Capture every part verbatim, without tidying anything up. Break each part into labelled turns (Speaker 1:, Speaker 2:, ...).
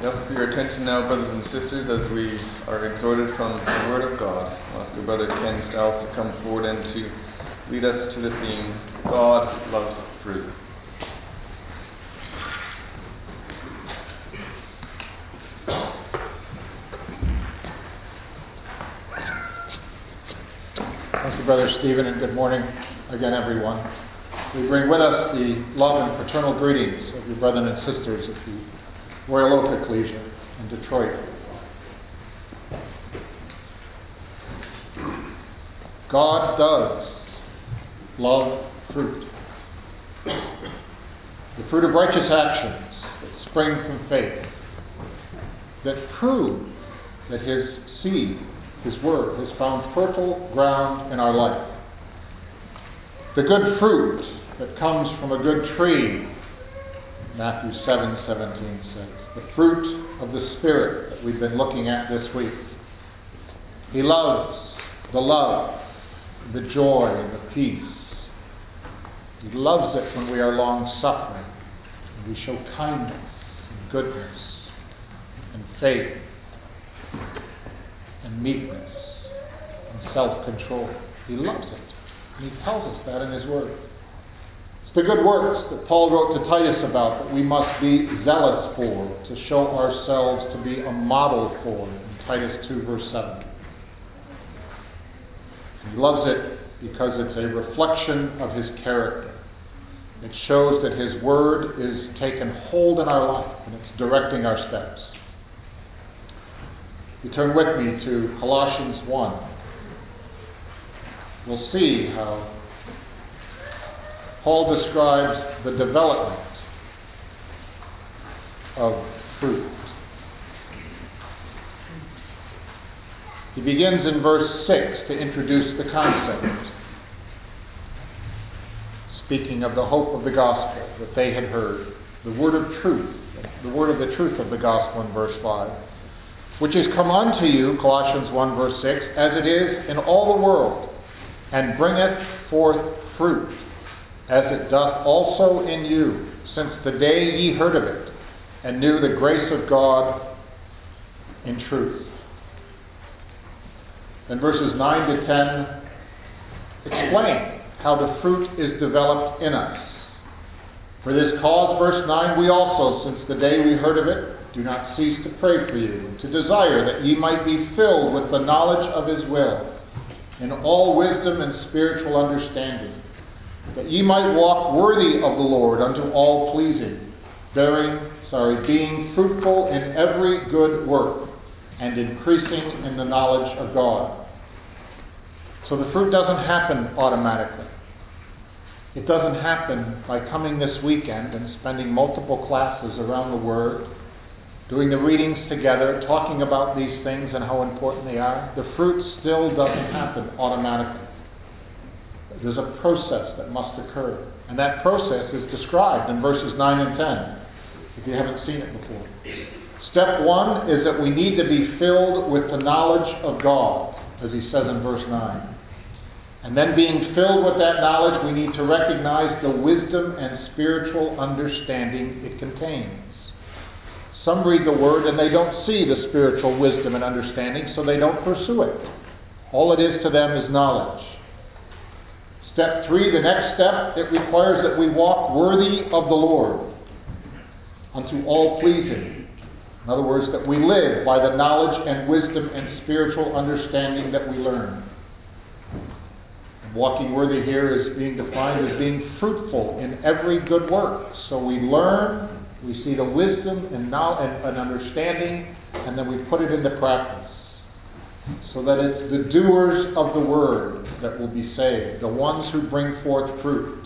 Speaker 1: Yep, for your attention now, brothers and sisters, as we are exhorted from the Word of God. I'll ask your brother Ken Stout to come forward and to lead us to the theme, God loves fruit.
Speaker 2: Thank you, Brother Stephen, and good morning again, everyone. We bring with us the love and fraternal greetings of your brethren and sisters at the Royal Oak Ecclesia in Detroit. God does love fruit. The fruit of righteous actions that spring from faith, that prove that His seed, His word, has found fertile ground in our life. The good fruit that comes from a good tree, Matthew seven seventeen says. The fruit of the Spirit that we've been looking at this week. He loves the love, the joy, and the peace. He loves it when we are long-suffering, and we show kindness and goodness and faith and meekness and self-control. He loves it. And He tells us that in His Word. It's the good works that Paul wrote to Titus about that we must be zealous for, to show ourselves to be a model for, in Titus two verse seven. He loves it because it's a reflection of His character. It shows that His Word is taken hold in our life and it's directing our steps. You turn with me to Colossians one. We'll see how Paul describes the development of fruit. He begins in verse six to introduce the concept, speaking of the hope of the gospel that they had heard, the word of truth, the word of the truth of the gospel in verse five, which is come unto you, Colossians one verse six, as it is in all the world, and bringeth forth fruit, as it doth also in you, since the day ye heard of it, and knew the grace of God in truth. And verses nine to ten explain how the fruit is developed in us. For this cause, verse nine, we also, since the day we heard of it, do not cease to pray for you, and to desire that ye might be filled with the knowledge of His will, in all wisdom and spiritual understanding, that ye might walk worthy of the Lord unto all pleasing, bearing, sorry, being fruitful in every good work, and increasing in the knowledge of God. So the fruit doesn't happen automatically. It doesn't happen by coming this weekend and spending multiple classes around the Word, doing the readings together, talking about these things and how important they are. The fruit still doesn't happen automatically. There's a process that must occur. And that process is described in verses nine and ten, if you haven't seen it before. Step one is that we need to be filled with the knowledge of God, as he says in verse nine. And then being filled with that knowledge, we need to recognize the wisdom and spiritual understanding it contains. Some read the Word and they don't see the spiritual wisdom and understanding, so they don't pursue it. All it is to them is knowledge. Step three, the next step, it requires that we walk worthy of the Lord, unto all pleasing. In other words, that we live by the knowledge and wisdom and spiritual understanding that we learn. And walking worthy here is being defined as being fruitful in every good work. So we learn, we see the wisdom and knowledge and understanding, and then we put it into practice. So that it's the doers of the Word that will be saved, the ones who bring forth fruit.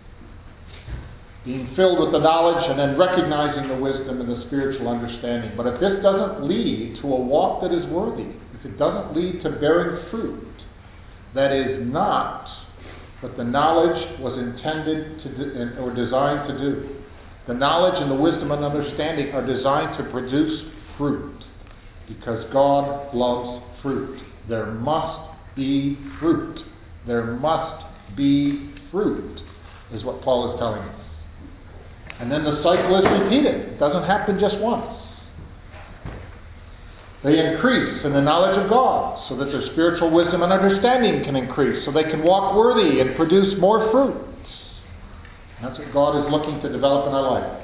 Speaker 2: Being filled with the knowledge and then recognizing the wisdom and the spiritual understanding. But if this doesn't lead to a walk that is worthy, if it doesn't lead to bearing fruit, that is not what the knowledge was intended to do, or designed to do. The knowledge and the wisdom and understanding are designed to produce fruit, because God loves fruit. There must be fruit. There must be fruit, is what Paul is telling us. And then the cycle is repeated. It doesn't happen just once. They increase in the knowledge of God so that their spiritual wisdom and understanding can increase, so they can walk worthy and produce more fruit. And that's what God is looking to develop in our life.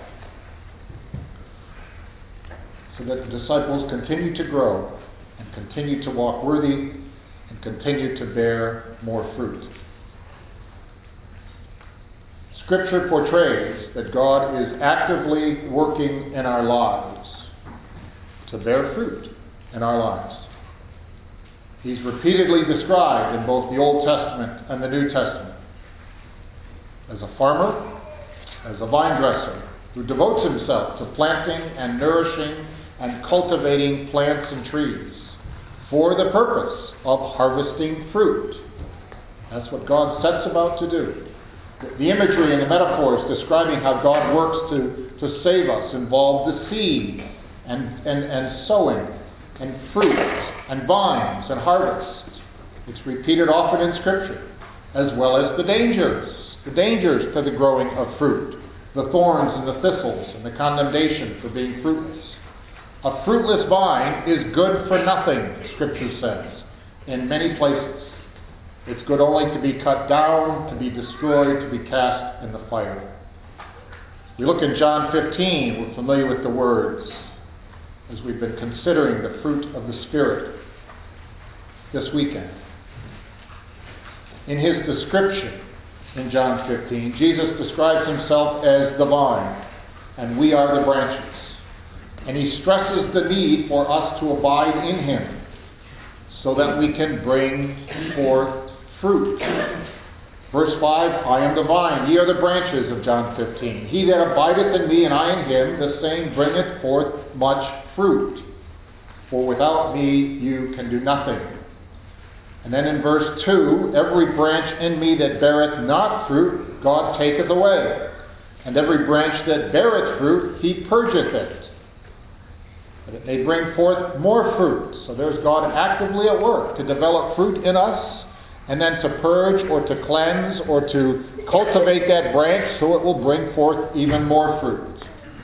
Speaker 2: So that the disciples continue to grow and continue to walk worthy and continue to bear more fruit. Scripture portrays that God is actively working in our lives to bear fruit in our lives. He's repeatedly described in both the Old Testament and the New Testament as a farmer, as a vine dresser, who devotes himself to planting and nourishing and cultivating plants and trees for the purpose of harvesting fruit. That's what God sets about to do. The imagery and the metaphors describing how God works to, to save us involve the seed and, and, and sowing and fruit and vines and harvest. It's repeated often in Scripture, as well as the dangers, the dangers to the growing of fruit, the thorns and the thistles and the condemnation for being fruitless. A fruitless vine is good for nothing, Scripture says, in many places. It's good only to be cut down, to be destroyed, to be cast in the fire. We look in John fifteen, we're familiar with the words, as we've been considering the fruit of the Spirit this weekend. In his description in John fifteen, Jesus describes himself as the vine, and we are the branches. And he stresses the need for us to abide in him so that we can bring forth fruit. Verse five, I am the vine, ye are the branches of John fifteen. He that abideth in me and I in him, the same bringeth forth much fruit. For without me you can do nothing. And then in verse two, every branch in me that beareth not fruit, God taketh away. And every branch that beareth fruit, he purgeth it, that it may bring forth more fruit. So there's God actively at work to develop fruit in us, and then to purge or to cleanse or to cultivate that branch so it will bring forth even more fruit.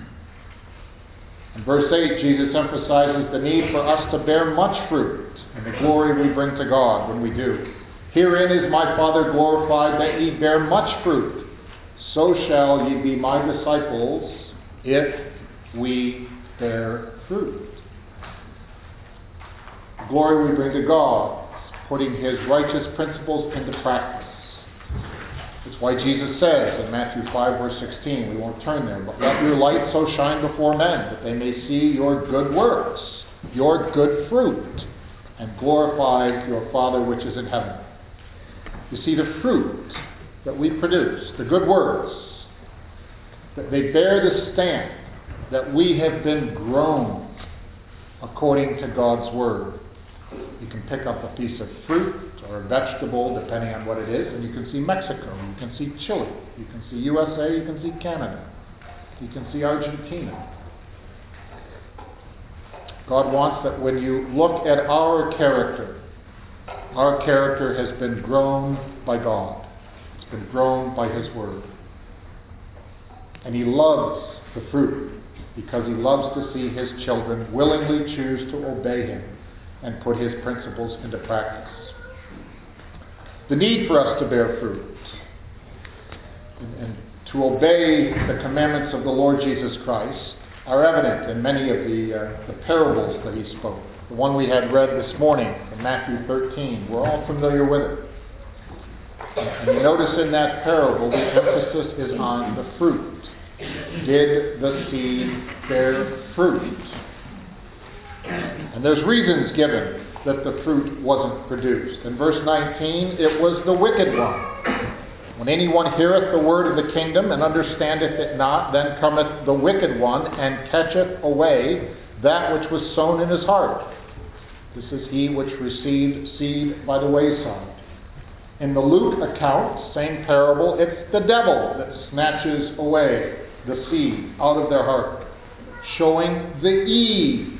Speaker 2: In verse eight, Jesus emphasizes the need for us to bear much fruit and the glory we bring to God when we do. Herein is my Father glorified, that ye bear much fruit. So shall ye be my disciples, if we bear fruit. The glory we bring to God, putting his righteous principles into practice. That's why Jesus says in Matthew five, verse sixteen, we won't turn there, but let your light so shine before men, that they may see your good works, your good fruit, and glorify your Father which is in heaven. You see, the fruit that we produce, the good works, that they bear the stamp that we have been grown according to God's Word. You can pick up a piece of fruit or a vegetable, depending on what it is, and you can see Mexico, you can see Chile, you can see U S A, you can see Canada, you can see Argentina. God wants that when you look at our character, our character has been grown by God. It's been grown by his Word. And he loves the fruit because he loves to see his children willingly choose to obey him and put his principles into practice. The need for us to bear fruit and, and to obey the commandments of the Lord Jesus Christ are evident in many of the, uh, the parables that he spoke. The one we had read this morning from Matthew thirteen, we're all familiar with it. And you notice in that parable the emphasis is on the fruit. Did the seed bear fruit? And there's reasons given that the fruit wasn't produced. In verse nineteen, it was the wicked one. When anyone heareth the word of the kingdom and understandeth it not, then cometh the wicked one and catcheth away that which was sown in his heart. This is he which received seed by the wayside. In the Luke account, same parable, it's the devil that snatches away the seed out of their heart, showing the ease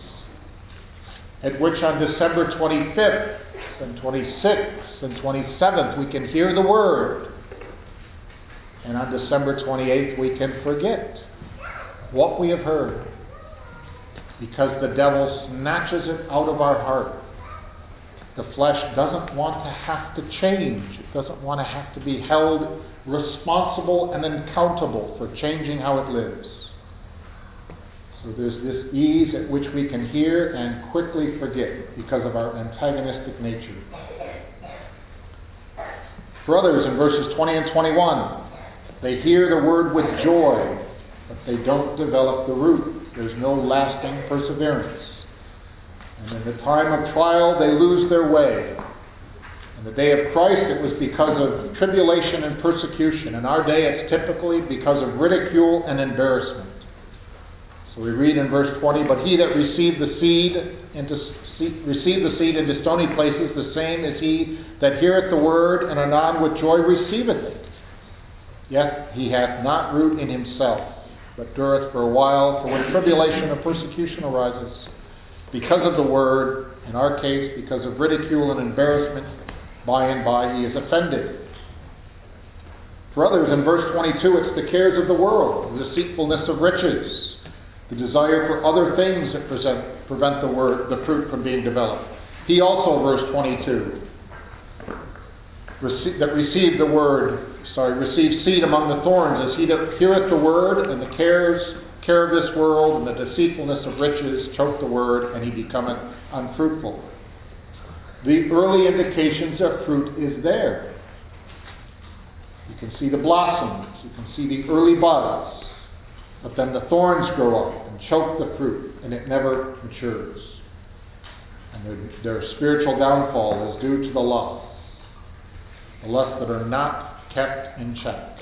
Speaker 2: at which on December twenty-fifth and twenty-sixth and twenty-seventh we can hear the word, and on December twenty-eighth we can forget what we have heard. because the devil snatches it out of our heart. The flesh doesn't want to have to change. It doesn't want to have to be held responsible and accountable for changing how it lives. So there's this ease at which we can hear and quickly forget because of our antagonistic nature. For others, in verses twenty and twenty-one, they hear the word with joy, but they don't develop the root. There's no lasting perseverance. And in the time of trial, they lose their way. In the day of Christ, it was because of tribulation and persecution. In our day, it's typically because of ridicule and embarrassment. So we read in verse twenty, but he that received the seed into received the seed into stony places, the same is he that heareth the word, and anon with joy receiveth it. Yet he hath not root in himself, but dureth for a while. For when tribulation or persecution arises, because of the word, in our case, because of ridicule and embarrassment, by and by he is offended. For others, in verse twenty-two, it's the cares of the world, the deceitfulness of riches, the desire for other things that present, prevent the word, the fruit from being developed. He also, verse twenty-two, rece- that received the word, sorry, received seed among the thorns, as he that heareth the word, and the cares, care of this world, and the deceitfulness of riches choke the word, and he becometh unfruitful. The early indications of fruit is there. You can see the blossoms, you can see the early buds. But then the thorns grow up and choke the fruit, and it never matures. And their, their spiritual downfall is due to the lusts, the lusts that are not kept in check.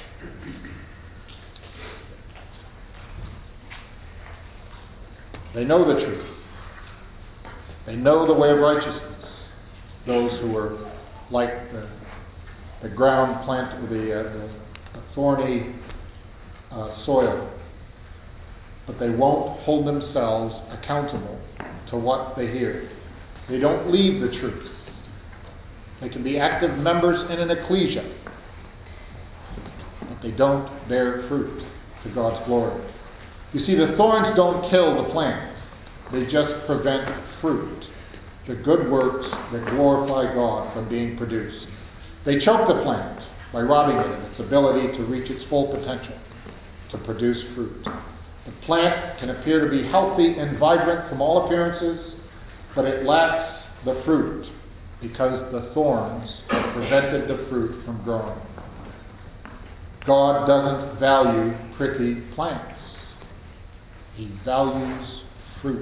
Speaker 2: They know the truth. They know the way of righteousness. Those who are like the, the ground plant with the, uh, the, the thorny uh, soil. But they won't hold themselves accountable to what they hear. They don't leave the truth. They can be active members in an ecclesia, but they don't bear fruit to God's glory. You see, the thorns don't kill the plant. They just prevent fruit, the good works that glorify God, from being produced. They choke the plant by robbing it of its ability to reach its full potential, to produce fruit. The plant can appear to be healthy and vibrant from all appearances, but it lacks the fruit because the thorns have prevented the fruit from growing. God doesn't value pretty plants. He values fruit.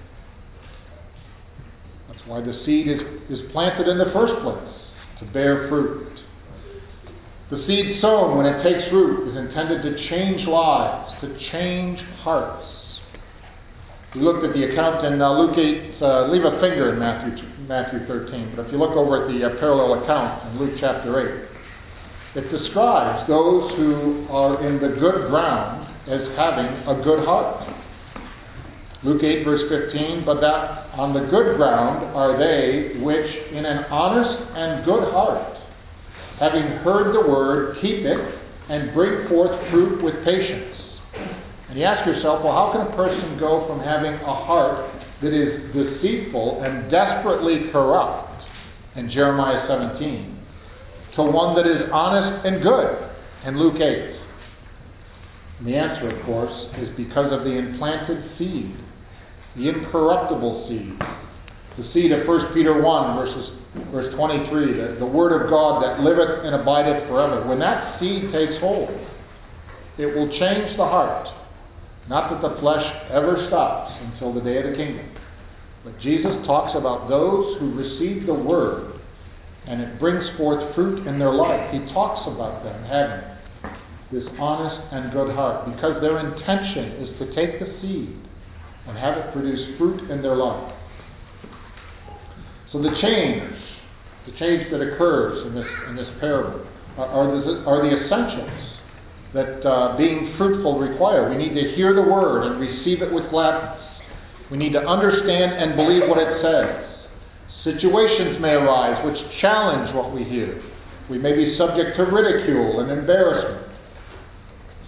Speaker 2: That's why the seed is, is planted in the first place, to bear fruit. The seed sown, when it takes root, is intended to change lives, to change hearts. We looked at the account in uh, Luke eight, uh, leave a finger in Matthew, Matthew thirteen, but if you look over at the uh, parallel account in Luke chapter eight, it describes those who are in the good ground as having a good heart. Luke eight verse fifteen, but that on the good ground are they which in an honest and good heart, having heard the word, keep it, and bring forth fruit with patience. And you ask yourself, well, how can a person go from having a heart that is deceitful and desperately corrupt, in Jeremiah seventeen, to one that is honest and good, in Luke eight? And the answer, of course, is because of the implanted seed, the incorruptible seed, the seed of First Peter one, verses Verse twenty-three, the, the word of God that liveth and abideth forever. When that seed takes hold, it will change the heart. Not that the flesh ever stops until the day of the kingdom. But Jesus talks about those who receive the word and it brings forth fruit in their life. He talks about them having this honest and good heart because their intention is to take the seed and have it produce fruit in their life. So the change, the change that occurs in this in this parable are, are, the, are the essentials that uh, being fruitful require. We need to hear the word and receive it with gladness. We need to understand and believe what it says. Situations may arise which challenge what we hear. We may be subject to ridicule and embarrassment.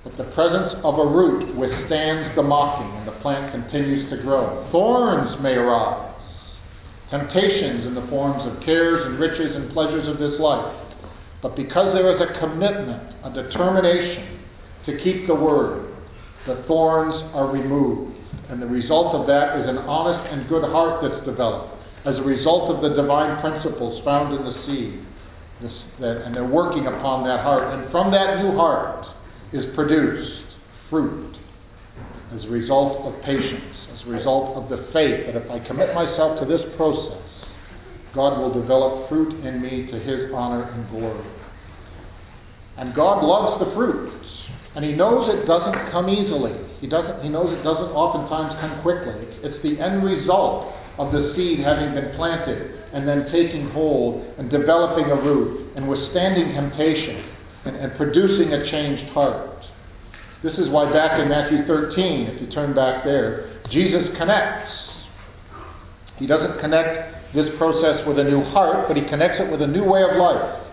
Speaker 2: But the presence of a root withstands the mocking, and the plant continues to grow. Thorns may arise, temptations in the forms of cares and riches and pleasures of this life. But because there is a commitment, a determination to keep the word, the thorns are removed. And the result of that is an honest and good heart that's developed as a result of the divine principles found in the seed. This, that, and they're working upon that heart. And from that new heart is produced fruit as a result of patience, as a result of the faith that if I commit myself to this process, God will develop fruit in me to His honor and glory. And God loves the fruit. And He knows it doesn't come easily. He doesn't. He knows it doesn't oftentimes come quickly. It's, it's the end result of the seed having been planted and then taking hold and developing a root and withstanding temptation and, and producing a changed heart. This is why back in Matthew thirteen, if you turn back there, Jesus connects. He doesn't connect this process with a new heart, but He connects it with a new way of life.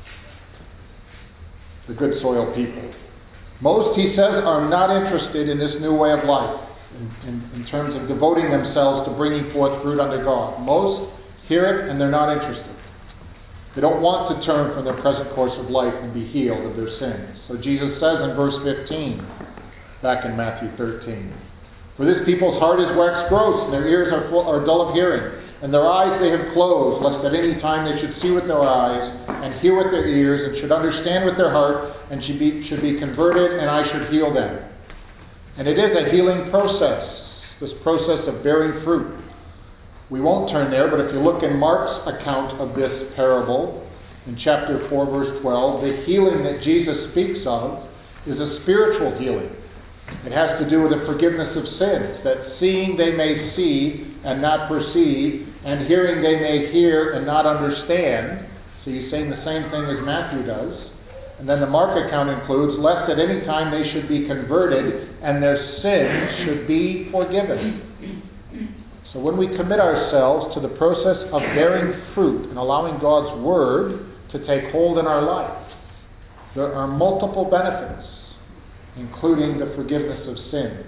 Speaker 2: The good soil people. Most, he says, are not interested in this new way of life in, in, in terms of devoting themselves to bringing forth fruit unto God. Most hear it and they're not interested. They don't want to turn from their present course of life and be healed of their sins. So Jesus says in verse fifteen, back in Matthew thirteen, "For this people's heart is waxed gross, and their ears are, full, are dull of hearing, and their eyes they have closed, lest at any time they should see with their eyes, and hear with their ears, and should understand with their heart, and should be, should be converted, and I should heal them." And it is a healing process, this process of bearing fruit. We won't turn there, but if you look in Mark's account of this parable, in chapter four, verse twelve, the healing that Jesus speaks of is a spiritual healing. It has to do with the forgiveness of sins, that seeing they may see and not perceive, and hearing they may hear and not understand. So he's saying the same thing as Matthew does. And then the Mark account includes, lest at any time they should be converted and their sins should be forgiven. So when we commit ourselves to the process of bearing fruit and allowing God's Word to take hold in our life, there are multiple benefits, including the forgiveness of sin.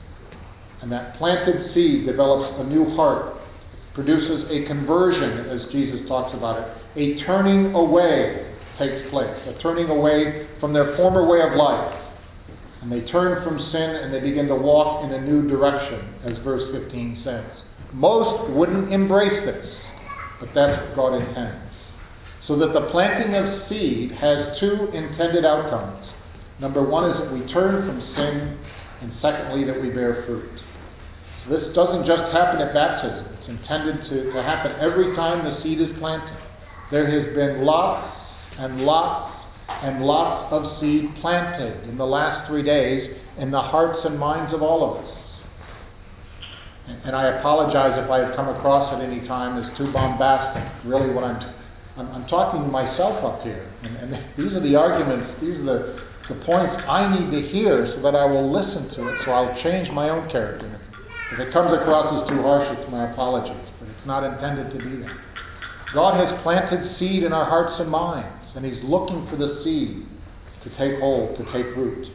Speaker 2: And that planted seed develops a new heart, produces a conversion, as Jesus talks about it. A turning away takes place, a turning away from their former way of life. And they turn from sin and they begin to walk in a new direction, as verse fifteen says. Most wouldn't embrace this, but that's what God intends. So that the planting of seed has two intended outcomes. Number one is that we turn from sin, and secondly, that we bear fruit. So this doesn't just happen at baptism. It's intended to, to happen every time the seed is planted. There has been lots and lots and lots of seed planted in the last three days in the hearts and minds of all of us. And, and I apologize if I have come across at any time as too bombastic. Really what I'm, t- I'm, I'm talking to myself up here. And, and these are the arguments, these are the the points I need to hear so that I will listen to it, so I'll change my own character. If it comes across as too harsh, it's my apologies, but it's not intended to be that. God has planted seed in our hearts and minds, and He's looking for the seed to take hold, to take root,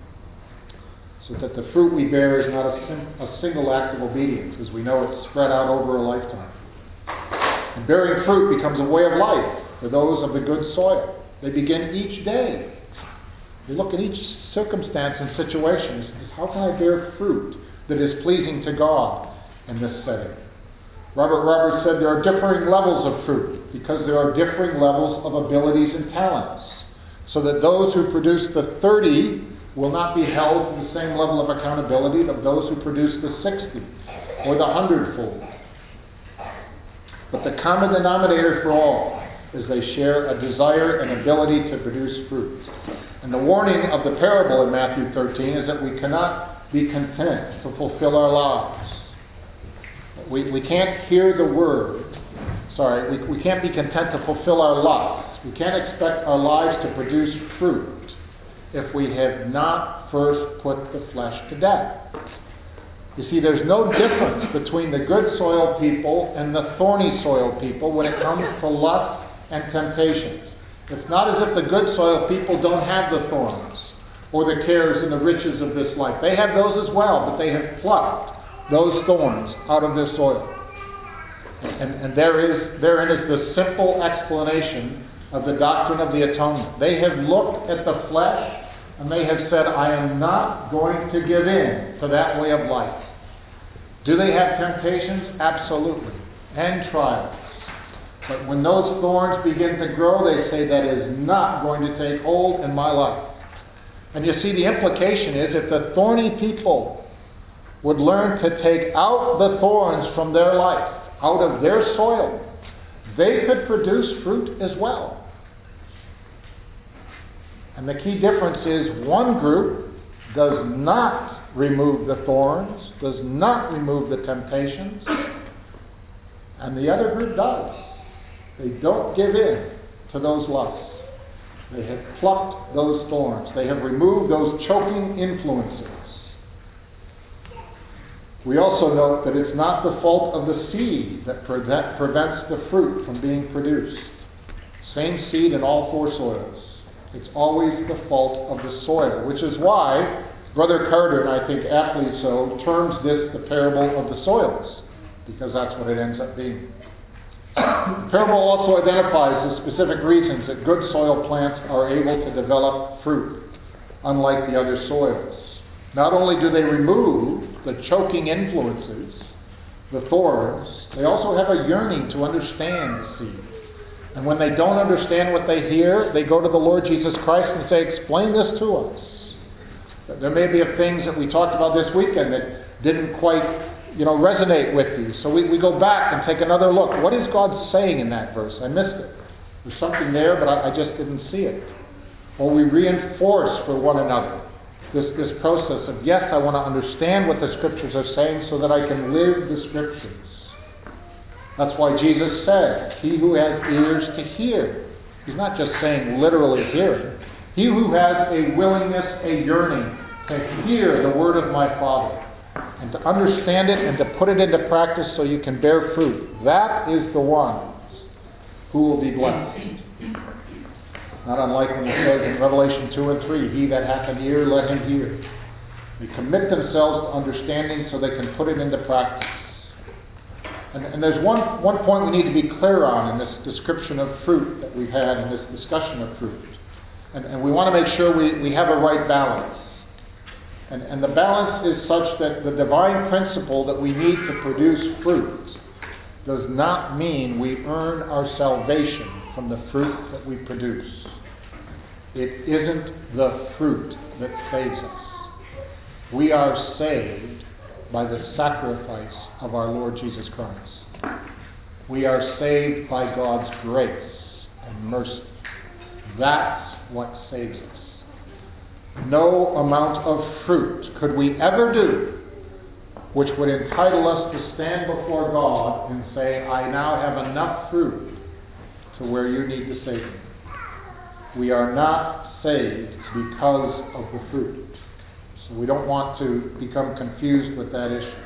Speaker 2: so that the fruit we bear is not a, sim- a single act of obedience. As we know, it's spread out over a lifetime. And bearing fruit becomes a way of life for those of the good soil. They begin each day. You look at each circumstance and situation and say, how can I bear fruit that is pleasing to God in this setting? Robert Roberts said there are differing levels of fruit because there are differing levels of abilities and talents. So that those who produce the thirty will not be held to the same level of accountability of those who produce the sixty or the hundredfold. But the common denominator for all is they share a desire and ability to produce fruit. And the warning of the parable in Matthew thirteen is that we cannot be content to fulfill our lives. We, we can't hear the word. Sorry, we, we can't be content to fulfill our lives. We can't expect our lives to produce fruit if we have not first put the flesh to death. You see, there's no difference between the good soil people and the thorny soil people when it comes to lust and temptations. It's not as if the good soil people don't have the thorns. or the cares and the riches of this life. They have those as well, but they have plucked those thorns out of their soil. And, and there is, therein is the simple explanation of the doctrine of the atonement. They have looked at the flesh and they have said, I am not going to give in to that way of life. Do they have temptations? Absolutely. And trials. But when those thorns begin to grow, they say that is not going to take hold in my life. And you see, the implication is if the thorny people would learn to take out the thorns from their life, out of their soil, they could produce fruit as well. And the key difference is one group does not remove the thorns, does not remove the temptations, and the other group does. They don't give in to those lusts. They have plucked those thorns. They have removed those choking influences. We also note that it's not the fault of the seed that prevent, prevents the fruit from being produced. Same seed in all four soils. It's always the fault of the soil, which is why Brother Carter, and I think aptly so, terms this the parable of the soils, because that's what it ends up being. The parable also identifies the specific reasons that good soil plants are able to develop fruit, unlike the other soils. Not only do they remove the choking influences, the thorns, they also have a yearning to understand the seed. And when they don't understand what they hear, they go to the Lord Jesus Christ and say, explain this to us. There may be things that we talked about this weekend that didn't quite, you know, resonate with you. So we, we go back and take another look. What is God saying in that verse? I missed it. There's something there, but I, I just didn't see it. Or we reinforce for one another this, this process of, yes, I want to understand what the Scriptures are saying so that I can live the Scriptures. That's why Jesus said, he who has ears to hear. He's not just saying literally hearing. He who has a willingness, a yearning to hear the word of my Father and to understand it and to put it into practice so you can bear fruit. That is the one who will be blessed. Not unlike when it says in Revelation two and three, he that hath an ear, let him hear. They commit themselves to understanding so they can put it into practice. And, and there's one, one point we need to be clear on in this description of fruit that we've had in this discussion of fruit. And, and we want to make sure we, we have a right balance. And, and the balance is such that the divine principle that we need to produce fruit does not mean we earn our salvation from the fruit that we produce. It isn't the fruit that saves us. We are saved by the sacrifice of our Lord Jesus Christ. We are saved by God's grace and mercy. That's what saves us. No amount of fruit could we ever do which would entitle us to stand before God and say, I now have enough fruit to where you need to save me. We are not saved because of the fruit. So we don't want to become confused with that issue.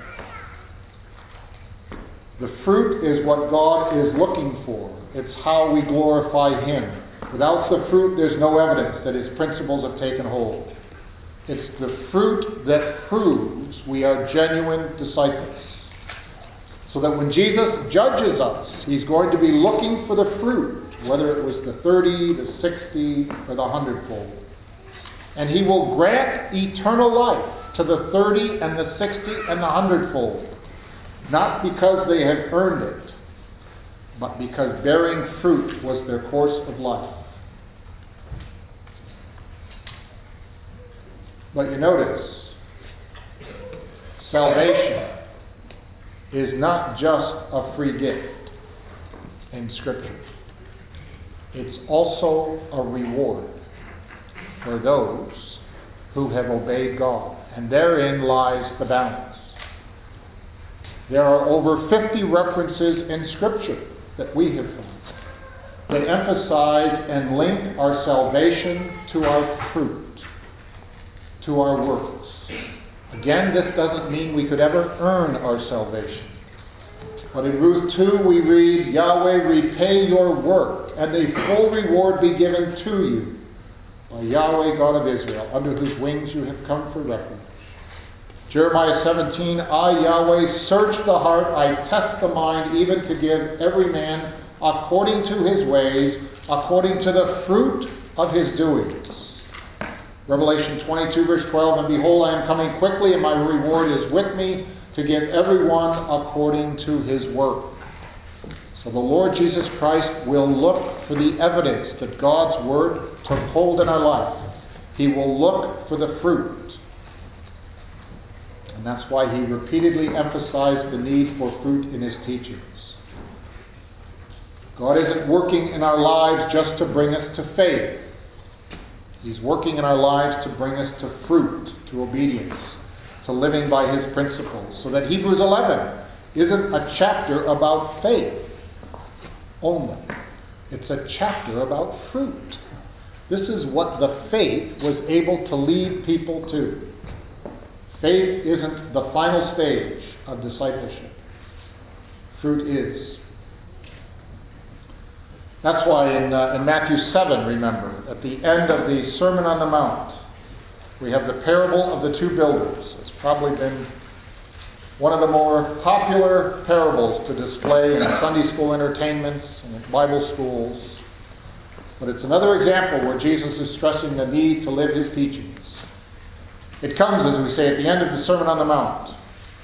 Speaker 2: The fruit is what God is looking for. It's how we glorify Him. Without the fruit, there's no evidence that His principles have taken hold. It's the fruit that proves we are genuine disciples. So that when Jesus judges us, He's going to be looking for the fruit, whether it was the thirty, the sixty, or the hundredfold. And He will grant eternal life to the thirty and the sixty and the hundredfold. Not because they had earned it, but because bearing fruit was their course of life. But you notice, salvation is not just a free gift in Scripture. It's also a reward for those who have obeyed God. And therein lies the balance. There are over fifty references in Scripture that we have found that emphasize and link our salvation to our fruit, to our works. Again, this doesn't mean we could ever earn our salvation. But in Ruth two we read, Yahweh repay your work, and a full reward be given to you, by Yahweh God of Israel, under whose wings you have come for refuge. Jeremiah seventeen, I, Yahweh, search the heart, I test the mind, even to give every man according to his ways, according to the fruit of his doings. Revelation twenty-two, verse twelve, and behold, I am coming quickly, and my reward is with me, to give everyone according to his work. So the Lord Jesus Christ will look for the evidence that God's word took hold in our life. He will look for the fruit. And that's why he repeatedly emphasized the need for fruit in his teachings. God isn't working in our lives just to bring us to faith. He's working in our lives to bring us to fruit, to obedience, to living by his principles. So that Hebrews eleven isn't a chapter about faith only. It's a chapter about fruit. This is what the faith was able to lead people to. Faith isn't the final stage of discipleship. Fruit is. That's why in, uh, in Matthew seven, remember, at the end of the Sermon on the Mount, we have the parable of the two builders. It's probably been one of the more popular parables to display in Sunday school entertainments and in Bible schools. But it's another example where Jesus is stressing the need to live his teachings. It comes, as we say, at the end of the Sermon on the Mount.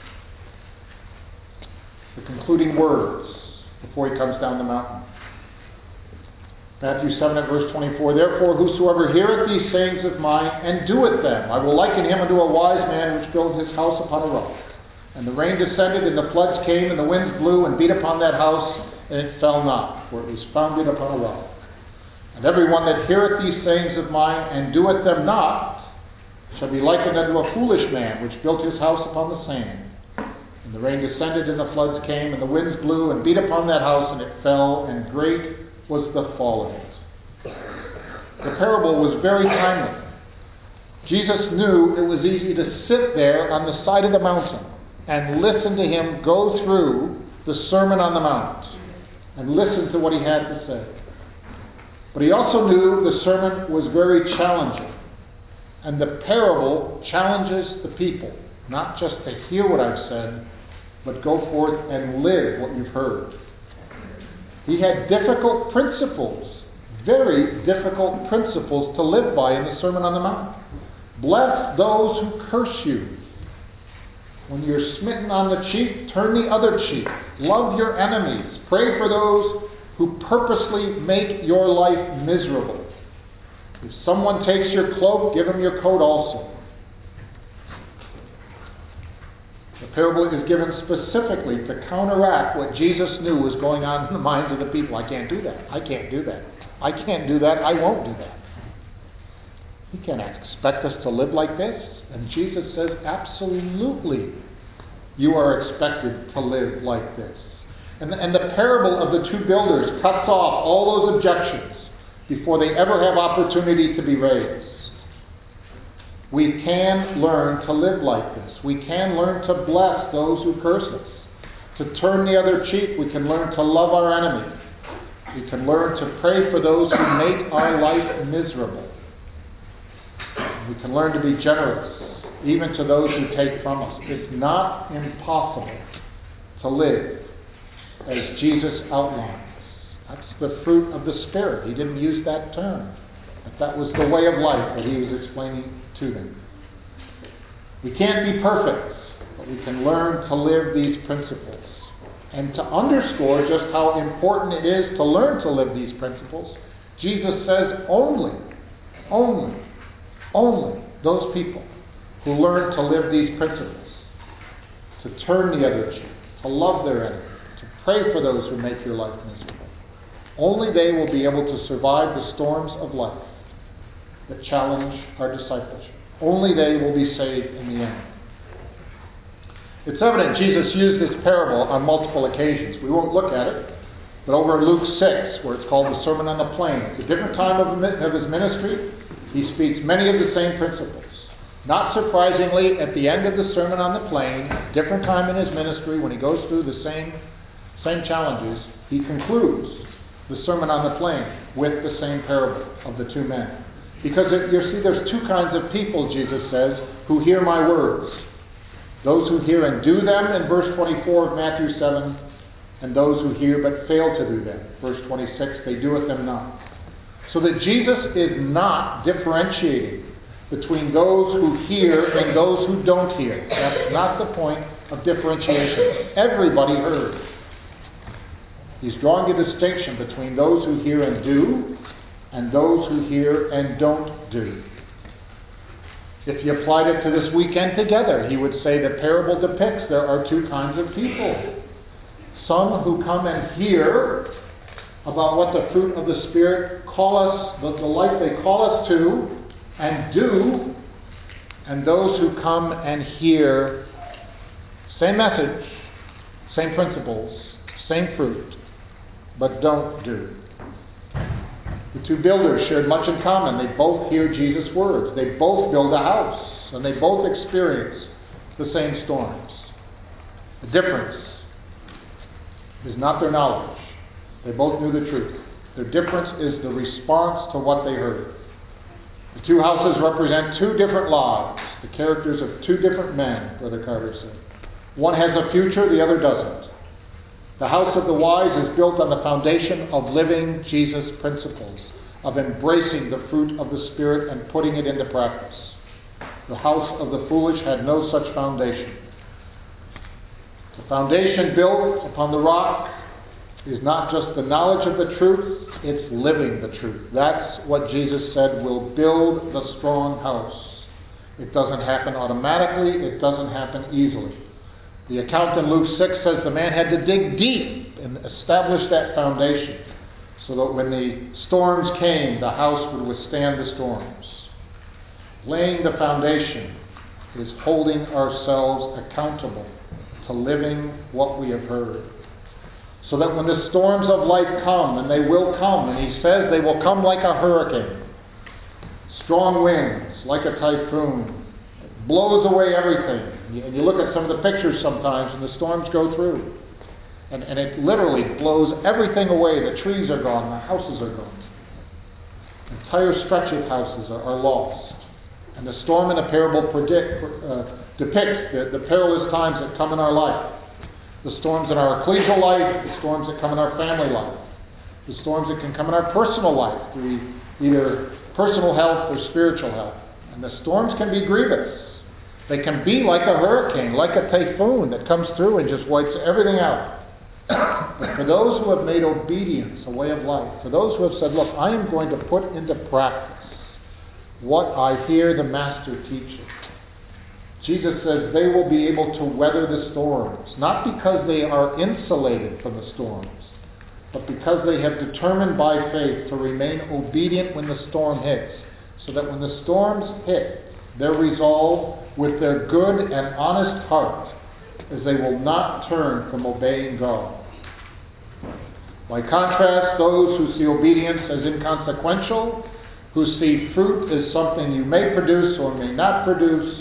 Speaker 2: The concluding words before he comes down the mountain. Matthew seven at verse twenty-four, therefore whosoever heareth these sayings of mine and doeth them, I will liken him unto a wise man which built his house upon a rock. And the rain descended, and the floods came, and the winds blew and beat upon that house, and it fell not, for it was founded upon a rock. And every one that heareth these sayings of mine and doeth them not shall be likened unto a foolish man which built his house upon the sand. And the rain descended, and the floods came, and the winds blew and beat upon that house, and it fell, and great was the fall of it. The parable was very timely. Jesus knew it was easy to sit there on the side of the mountain and listen to him go through the Sermon on the Mount and listen to what he had to say. But he also knew the sermon was very challenging. And the parable challenges the people, not just to hear what I've said, but go forth and live what you've heard. He had difficult principles, very difficult principles to live by in the Sermon on the Mount. Bless those who curse you. When you're smitten on the cheek, turn the other cheek. Love your enemies. Pray for those who purposely make your life miserable. If someone takes your cloak, give him your coat also. The parable is given specifically to counteract what Jesus knew was going on in the minds of the people. I can't do that. I can't do that. I can't do that. I won't do that. He can't expect us to live like this. And Jesus says, absolutely, you are expected to live like this. And the, and the parable of the two builders cuts off all those objections before they ever have opportunity to be raised. We can learn to live like this. We can learn to bless those who curse us. To turn the other cheek, we can learn to love our enemy. We can learn to pray for those who make our life miserable. We can learn to be generous, even to those who take from us. It's not impossible to live as Jesus outlines. That's the fruit of the Spirit. He didn't use that term. But that was the way of life that he was explaining to them. We can't be perfect, but we can learn to live these principles. And to underscore just how important it is to learn to live these principles, Jesus says only, only, only those people who learn to live these principles, to turn the other cheek, to love their enemy, to pray for those who make your life miserable, only they will be able to survive the storms of life that challenge our discipleship. Only they will be saved in the end. It's evident Jesus used this parable on multiple occasions. We won't look at it, but over in Luke six, where it's called the Sermon on the Plain, it's a different time of his ministry. He speaks many of the same principles. Not surprisingly, at the end of the Sermon on the Plain, different time in his ministry, when he goes through the same, same challenges, he concludes the Sermon on the Plain with the same parable of the two men. Because it, you see, there's two kinds of people, Jesus says, who hear my words. Those who hear and do them, in verse twenty-four of Matthew seven, and those who hear but fail to do them. Verse twenty-six, they doeth them not. So that Jesus is not differentiating between those who hear and those who don't hear. That's not the point of differentiation. Everybody heard. He's drawing a distinction between those who hear and do and those who hear and don't do. If you applied it to this weekend together, he would say the parable depicts there are two kinds of people. Some who come and hear about what the fruit of the Spirit call us, the, the life they call us to, and do, and those who come and hear, same message, same principles, same fruit, but don't do. The two builders shared much in common. They both hear Jesus' words. They both build a house, and they both experience the same storms. The difference is not their knowledge. They both knew the truth. Their difference is the response to what they heard. The two houses represent two different lives, the characters of two different men, Brother Carter said. One has a future, the other doesn't. The house of the wise is built on the foundation of living Jesus' principles, of embracing the fruit of the Spirit and putting it into practice. The house of the foolish had no such foundation. The foundation built upon the rock is not just the knowledge of the truth, it's living the truth. That's what Jesus said will build the strong house. It doesn't happen automatically, it doesn't happen easily. The account in Luke six says the man had to dig deep and establish that foundation so that when the storms came, the house would withstand the storms. Laying the foundation is holding ourselves accountable to living what we have heard. So that when the storms of life come, and they will come, and he says they will come like a hurricane, strong winds, like a typhoon, it blows away everything. And you look at some of the pictures sometimes, and the storms go through. And, and it literally blows everything away. The trees are gone, the houses are gone. Entire stretch of houses are, are lost. And the storm in the parable predict, uh, depicts the, the perilous times that come in our life. The storms in our ecclesial life, the storms that come in our family life, the storms that can come in our personal life, through either personal health or spiritual health. And the storms can be grievous. They can be like a hurricane, like a typhoon that comes through and just wipes everything out. But for those who have made obedience a way of life, for those who have said, look, I am going to put into practice what I hear the Master teaching, Jesus says they will be able to weather the storms, not because they are insulated from the storms, but because they have determined by faith to remain obedient when the storm hits, so that when the storms hit, they're resolved with their good and honest heart, as they will not turn from obeying God. By contrast, those who see obedience as inconsequential, who see fruit as something you may produce or may not produce,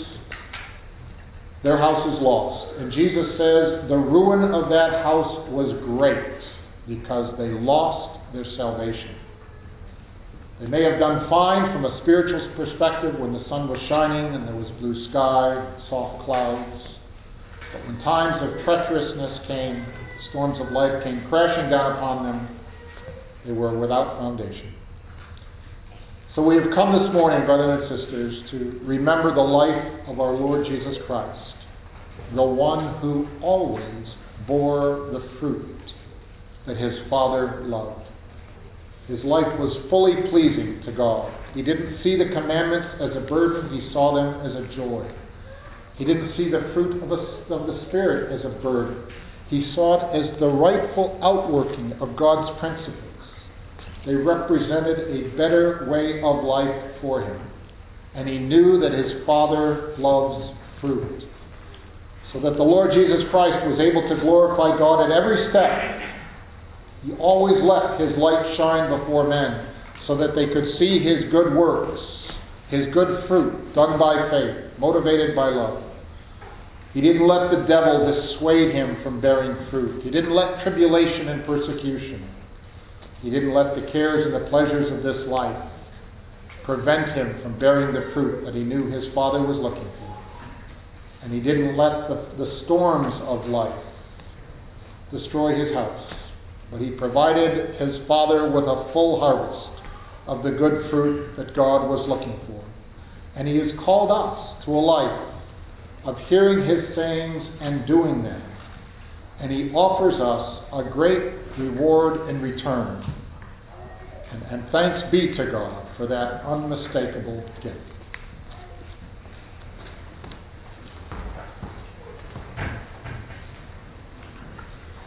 Speaker 2: their house is lost. And Jesus says the ruin of that house was great because they lost their salvation. They may have done fine from a spiritual perspective when the sun was shining and there was blue sky, soft clouds. But when times of treacherousness came, storms of life came crashing down upon them, they were without foundation. So we have come this morning, brothers and sisters, to remember the life of our Lord Jesus Christ, the one who always bore the fruit that his Father loved. His life was fully pleasing to God. He didn't see the commandments as a burden, he saw them as a joy. He didn't see the fruit of, a, of the Spirit as a burden. He saw it as the rightful outworking of God's principles. They represented a better way of life for him. And he knew that his Father loves fruit. So that the Lord Jesus Christ was able to glorify God at every step. He always let his light shine before men so that they could see his good works, his good fruit done by faith, motivated by love. He didn't let the devil dissuade him from bearing fruit. He didn't let tribulation and persecution. He didn't let the cares and the pleasures of this life prevent him from bearing the fruit that he knew his Father was looking for. And he didn't let the, the storms of life destroy his house, but he provided his Father with a full harvest of the good fruit that God was looking for. And he has called us to a life of hearing his sayings and doing them. And he offers us a great reward in return. And, and thanks be to God for that unmistakable gift.